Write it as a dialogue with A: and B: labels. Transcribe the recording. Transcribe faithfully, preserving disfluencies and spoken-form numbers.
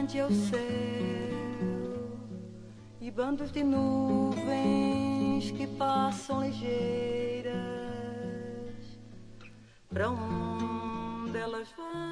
A: grande é o céu e bandos de nuvens que passam ligeiras. Pra onde elas vão?